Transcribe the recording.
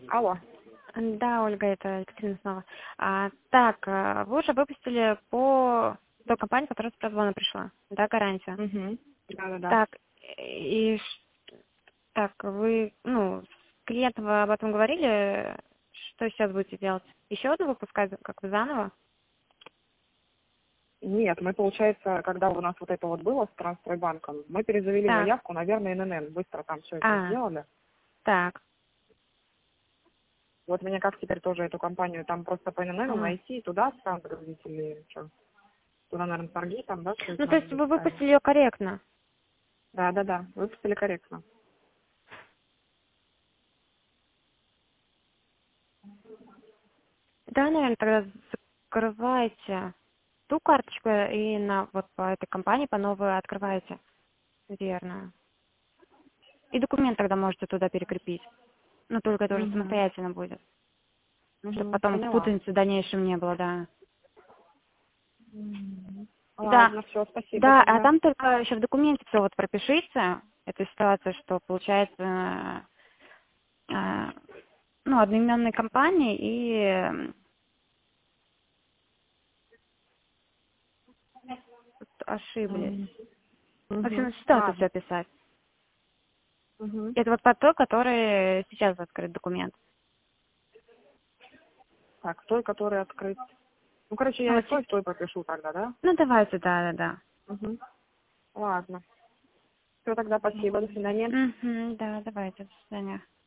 Алло. Да, Ольга, это Екатерина снова. Так, вы уже выпустили по той компании, которая с прозвона пришла, да, гарантию? Угу. Да-да-да. Так, так, вы, с клиентом вы об этом говорили, что сейчас будете делать? Еще одну выпускать, как вы заново? Нет, мы, получается, когда у нас вот это вот было с Трансстройбанком, мы перезавели Так, заявку, наверное, ННН. Быстро там все это сделали. так. Вот мне как теперь тоже эту компанию там просто по ННН найти и туда сам грузить или что? Туда, наверное, торги там, да, что это Ну, то надо есть будет вы ставить? выпустили ее корректно? Да-да-да, выпустили корректно. Да, наверное, тогда закрывайте ту карточку и вот по этой компании по новой открываете. Верно. И документ тогда можете туда перекрепить. Но только это уже Угу. самостоятельно будет. Чтобы Угу. потом Поняла. путаницы в дальнейшем не было, да. Мгм. Да, Ладно, все, спасибо да, а тогда. там только еще в документе все вот пропишите, эту ситуацию, что получается, одноименной компании и ошиблись. В общем, ситуацию все Ладно. описать. Угу. Это вот по той, который сейчас открыт документ. Так, той, который открыт. Ну, короче, Ну, я вот, и в той пропишу тогда, да? давайте, да. Угу. Ладно. Все, тогда спасибо, до свидания. Да, давайте, до свидания.